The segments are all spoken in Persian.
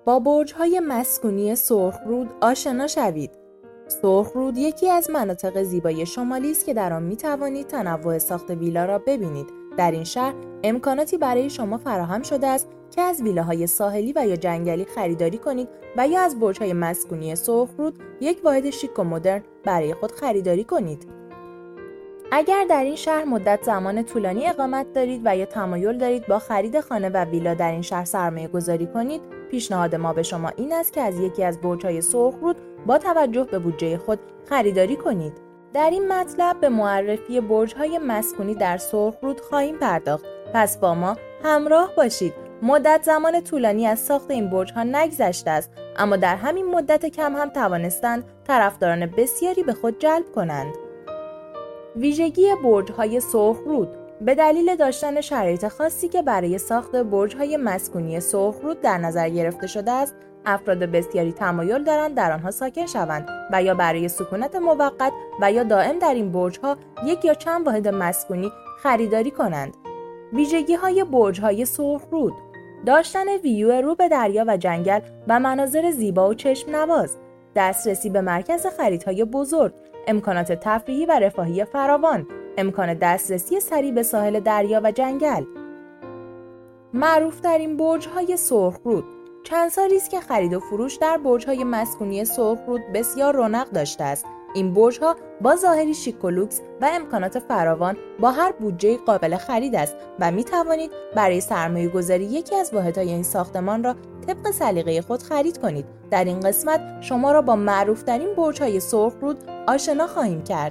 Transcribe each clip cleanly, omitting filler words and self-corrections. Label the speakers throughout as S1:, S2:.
S1: با برج‌های مسکونی سرخرود آشنا شوید. سرخرود یکی از مناطق زیبای شمالی است که در آن می‌توانید تنوع ساخت ویلا را ببینید. در این شهر امکاناتی برای شما فراهم شده است که از ویلاهای ساحلی و یا جنگلی خریداری کنید و یا از برج‌های مسکونی سرخرود یک واحد شیک و مدرن برای خود خریداری کنید. اگر در این شهر مدت زمان طولانی اقامت دارید و یا تمایل دارید با خرید خانه و ویلا در این شهر سرمایه گذاری کنید، پیشنهاد ما به شما این است که از یکی از برج‌های سرخرود با توجه به بودجه خود خریداری کنید. در این مطلب به معرفی برج‌های مسکونی در سرخرود خواهیم پرداخت. پس با ما همراه باشید. مدت زمان طولانی از ساخت این برج‌ها نگذشته است، اما در همین مدت کم هم توانستند طرفداران بسیاری به خود جلب کنند. ویژگی برج‌های سرخرود: به دلیل داشتن شرایط خاصی که برای ساخت برج‌های مسکونی سرخرود در نظر گرفته شده است، افراد بسیاری تمایل دارند در آنها ساکن شوند و یا برای سکونت موقت و یا دائم در این برج‌ها یک یا چند واحد مسکونی خریداری کنند. ویژگی‌های برج‌های سرخرود: داشتن ویو رو به دریا و جنگل و مناظر زیبا و چشم نواز، دسترسی به مرکز خریدهای بزرگ، امکانات تفریحی و رفاهی فراوان، امکان دسترسی سریع به ساحل دریا و جنگل. معروف‌ترین برج‌های سرخرود: چند سالی است که خرید و فروش در برج‌های مسکونی سرخرود بسیار رونق داشته است. این برج‌ها با ظاهری شیک و لوکس و امکانات فراوان با هر بودجه قابل خرید است و می توانید برای سرمایه‌گذاری یکی از واحدهای این ساختمان را طبق سلیقه خود خرید کنید. در این قسمت شما را با معروف‌ترین برج‌های سرخرود آشنا خواهیم کرد.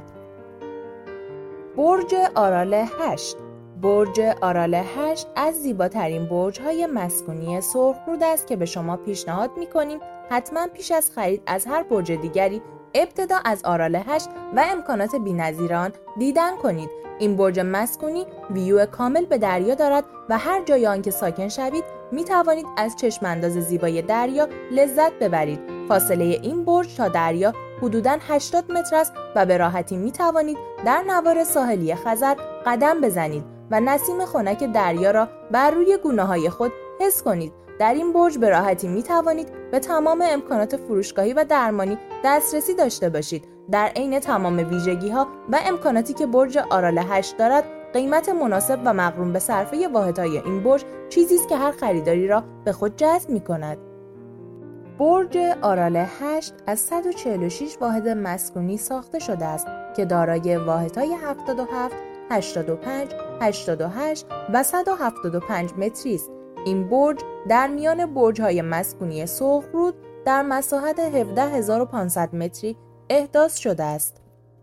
S1: برج آرال 8. برج آرال 8 از زیباترین برج‌های مسکونی سرخرود است که به شما پیشنهاد می‌کنیم حتما پیش از خرید از هر برج دیگری ابتدا از آرال 8 و امکانات بی‌نظیر آن دیدن کنید. این برج مسکونی ویو کامل به دریا دارد و هر جای آن که ساکن شوید می توانید از چشم‌انداز زیبای دریا لذت ببرید. فاصله این برج تا دریا حدوداً 80 متر است و به راحتی می توانید در نوار ساحلی خزر قدم بزنید و نسیم خنک دریا را بر روی گونه‌های خود حس کنید. در این برج به راحتی می توانید به تمام امکانات فروشگاهی و درمانی دسترسی داشته باشید. در عین تمام ویژگی‌ها و امکاناتی که برج آرال 8 دارد، قیمت مناسب و مقرون به صرفه واحدهای این برج چیزی است که هر خریداری را به خود جذب می‌کند. برج آرال 8 از 146 واحد مسکونی ساخته شده است که دارای واحدهای 77، 85، 88 و 175 متری است. این برج در میان برج‌های مسکونی سرخرود در مساحت 17500 متری احداث شده است.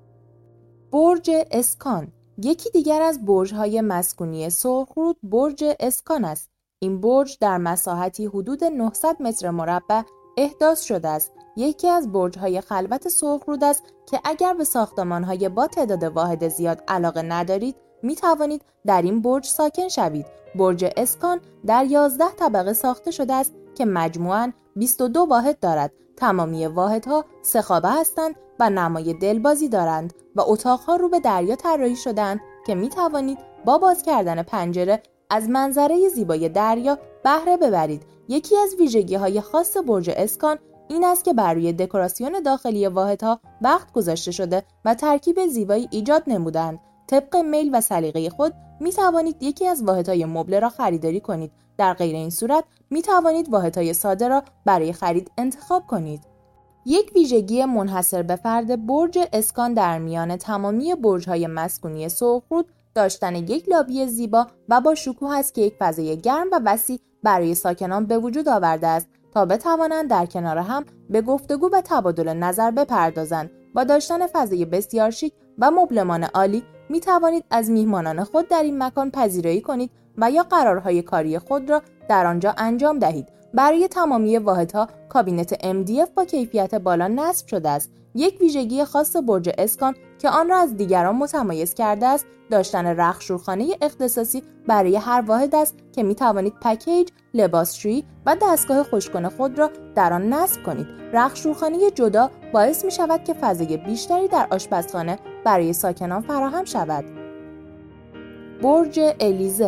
S1: برج اسکان: یکی دیگر از برج‌های مسکونی سرخرود برج اسکان است. این برج در مساحتی حدود 900 متر مربع احداث شده است. یکی از برج‌های خلوت سرخرود است که اگر به ساختمان‌های با تعداد واحد زیاد علاقه ندارید، می توانید در این برج ساکن شوید. برج اسکان در 11 طبقه ساخته شده است که مجموعاً 22 واحد دارد. تمامی واحدها 3 خوابه هستند و نمای دلبازی دارند و اتاقها رو به دریا طراحی شده‌اند که می توانید با باز کردن پنجره از منظره زیبای دریا بهره ببرید. یکی از ویژگی‌های خاص برج اسکان این است که بر روی دکوراسیون داخلی واحدها وقت گذاشته شده و ترکیب زیبایی ایجاد نمودند. طبق میل و سلیقه خود می توانید یکی از واحدهای مبله را خریداری کنید. در غیر این صورت می توانید واحدهای ساده را برای خرید انتخاب کنید. یک ویژگی منحصر به فرد برج اسکان در میان تمامی برج‌های مسکونی سرخرود داشتن یک لابی زیبا و با شکوه است که یک فضای گرم و وسیع برای ساکنان به وجود آورده است تا بتوانند در کنار هم به گفتگو و تبادل نظر بپردازند. با داشتن فضای بسیار شیک و مبلمان عالی می توانید از میهمانان خود در این مکان پذیرایی کنید و یا قرارهای کاری خود را در آنجا انجام دهید. برای تمامی واحدها کابینت MDF با کیفیت بالا نصب شده است. یک ویژگی خاص برج اسکان که آن را از دیگران متمایز کرده است داشتن رختشویخانه اختصاصی برای هر واحد است که می توانید پکیج، لباسشویی و دستگاه خشک‌کن خود را در آن نصب کنید. رختشویخانه جدا باعث می شود که فضای بیشتری در آشپزخانه برای ساکنان فراهم شود. برج الیزه: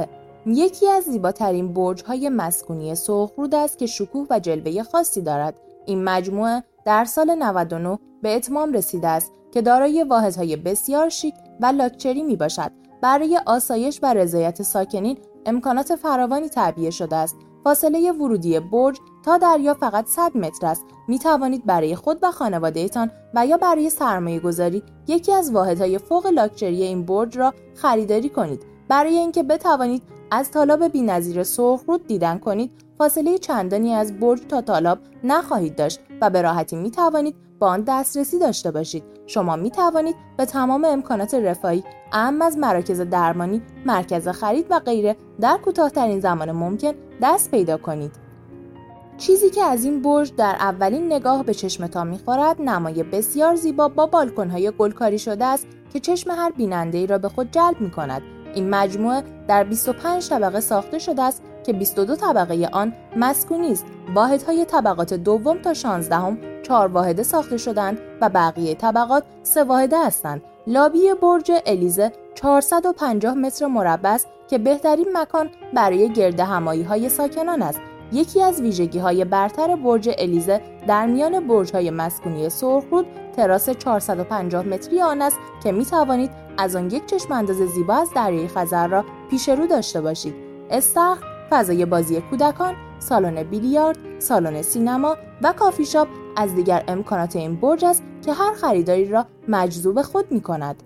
S1: یکی از زیباترین برج‌های مسکونی سرخرود است که شکوه و جلوه خاصی دارد. این مجموعه در سال 99 به اتمام رسیده است که دارای واحدهای بسیار شیک و لاکچری میباشد. برای آسایش و رضایت ساکنین امکانات فراوانی تعبیه شده است. فاصله ورودی برج تا دریا فقط 100 متر است. می توانید برای خود و خانواده‌تان و یا برای سرمایه‌گذاری یکی از واحدهای فوق لاکچری این برج را خریداری کنید. برای اینکه بتوانید از تالاب بی‌نظیر سرخرود دیدن کنید، فاصله چندانی از برج تا تالاب نخواهید داشت و به راحتی می توانید با آن دسترسی داشته باشید. شما می توانید به تمام امکانات رفاهی، اهم از مراکز درمانی، مرکز خرید و غیره در کوتاه‌ترین زمان ممکن دست پیدا کنید. چیزی که از این برج در اولین نگاه به چشمتان می‌خورد، نمای بسیار زیبا با بالکن‌های گلکاری شده است که چشم هر بیننده‌ای را به خود جلب می‌کند. این مجموعه در 25 طبقه ساخته شده است که 22 طبقه آن مسکونی است. واحدهای طبقات دوم تا 16 4 واحده ساخته شدند و بقیه طبقات 3 واحده هستند. لابی برج الیزه 450 متر مربع است که بهترین مکان برای گردهمایی‌های ساکنان است. یکی از ویژگی‌های برتر برج الیزه در میان برج‌های مسکونی سرخرود تراس 450 متری آن است که می‌توانید از آن یک چشم‌انداز زیبا از دریای خزر را پیش رو داشته باشید. استخر، فضای بازی کودکان، سالن بیلیارد، سالن سینما و کافی شاپ از دیگر امکانات این برج است که هر خریداری را مجذوب خود می‌کند.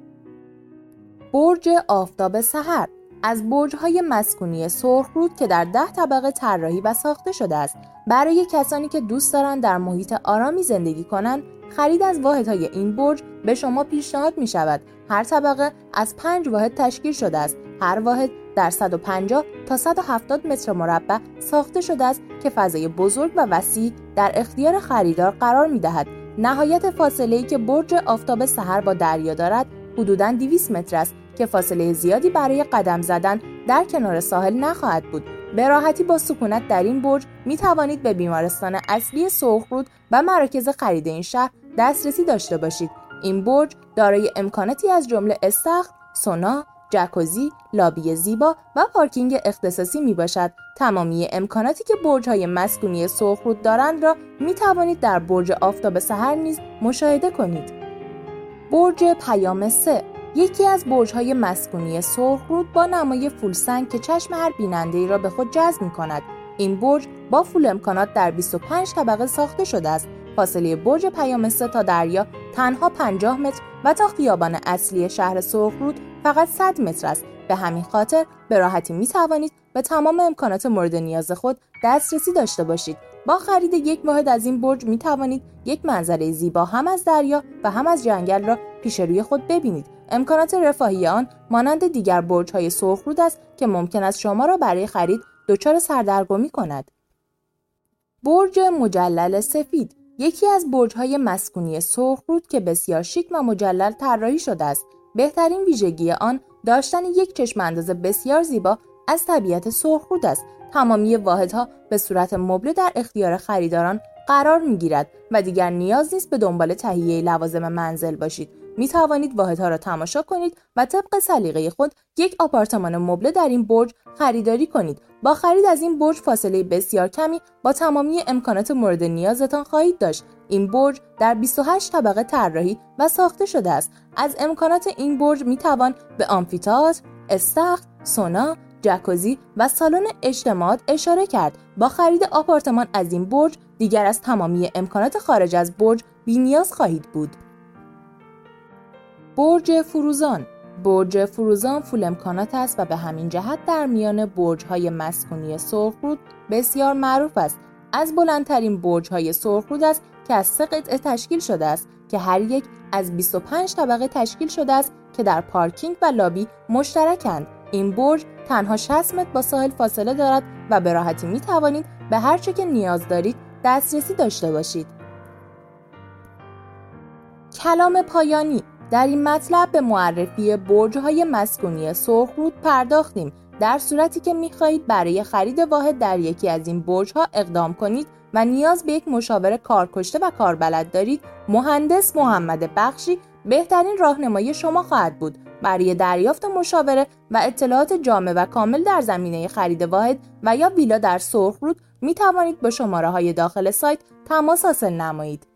S1: برج آفتاب سحر از برج‌های مسکونی سرخرود که در 10 طبقه طراحی و ساخته شده است. برای کسانی که دوست دارند در محیط آرامی زندگی کنند، خرید از واحدهای این برج به شما پیشنهاد می شود. هر طبقه از 5 واحد تشکیل شده است. هر واحد در 150 تا 170 متر مربع ساخته شده است که فضای بزرگ و وسیع در اختیار خریدار قرار می دهد. نهایت فاصله‌ای که برج آفتاب سحر با دریا دارد حدوداً 200 متر است که فاصله زیادی برای قدم زدن در کنار ساحل نخواهد بود. به راحتی با سکونت در این برج می توانید به بیمارستان اصلی سرخرود و مراکز خرید این شهر دسترسی داشته باشید. این برج دارای امکاناتی از جمله استخر، سونا، جکوزی، لابی زیبا و پارکینگ اختصاصی می باشد. تمامی امکاناتی که برج‌های مسکونی سرخرود دارند را می توانید در برج آفتاب سحر نیز مشاهده کنید. برج پیام 3 یکی از برج‌های مسکونی سرخرود با نمای فولسنگ که چشم هر بیننده‌ای را به خود جذب می‌کند. این برج با فول امکانات در 25 طبقه ساخته شده است. فاصله برج پیام 3 تا دریا تنها 50 متر و تا خیابان اصلی شهر سرخرود فقط 100 متر است. به همین خاطر به راحتی می‌توانید به تمام امکانات مورد نیاز خود دسترسی داشته باشید. با خرید یک واحد از این برج می‌توانید یک منظره زیبا هم از دریا و هم از جنگل را پیش روی خود ببینید. امکانات رفاهی آن مانند دیگر برج‌های سرخرود است که ممکن است شما را برای خرید دچار سردرگمی کند. برج مجلل سفید یکی از برج‌های مسکونی سرخرود که بسیار شیک و مجلل طراحی شده است. بهترین ویژگی آن داشتن یک چشم‌انداز بسیار زیبا از طبیعت سرخرود است. تمامی واحدها به صورت مبله در اختیار خریداران قرار می‌گیرد و دیگر نیاز نیست به دنبال تهیه لوازم منزل باشید. می توانید واحدها را تماشا کنید و طبق سلیقه خود یک آپارتمان مبله در این برج خریداری کنید. با خرید از این برج فاصله بسیار کمی با تمامی امکانات مورد نیازتان خواهید داشت. این برج در 28 طبقه طراحی و ساخته شده است. از امکانات این برج می توان به آمفی‌تئاتر، استخر، سونا، جکوزی و سالن اجتماعات اشاره کرد. با خرید آپارتمان از این برج دیگر از تمامی امکانات خارج از برج بی‌نیاز خواهید بود. برج فروزان برج فروزان فول امکانات است و به همین جهت در میان برج‌های مسکونی سرخرود بسیار معروف است. از بلندترین برج‌های سرخرود است که از 3 قطعه تشکیل شده است که هر یک از 25 طبقه تشکیل شده است که در پارکینگ و لابی مشترکند. این برج تنها 60 متر با ساحل فاصله دارد و به راحتی می توانید به هر چه که نیاز دارید دسترسی داشته باشید. کلام پایانی در این مطلب به معرفی برج‌های مسکونی سرخرود پرداختیم. در صورتی که می‌خواهید برای خرید واحد در یکی از این برج‌ها اقدام کنید و نیاز به یک مشاور کارکشته و کاربلد دارید، مهندس محمد بخشی بهترین راهنمای شما خواهد بود. برای دریافت مشاوره و اطلاعات جامع و کامل در زمینه خرید واحد و یا ویلا در سرخرود می توانید با شماره‌های داخل سایت تماس حاصل نمایید.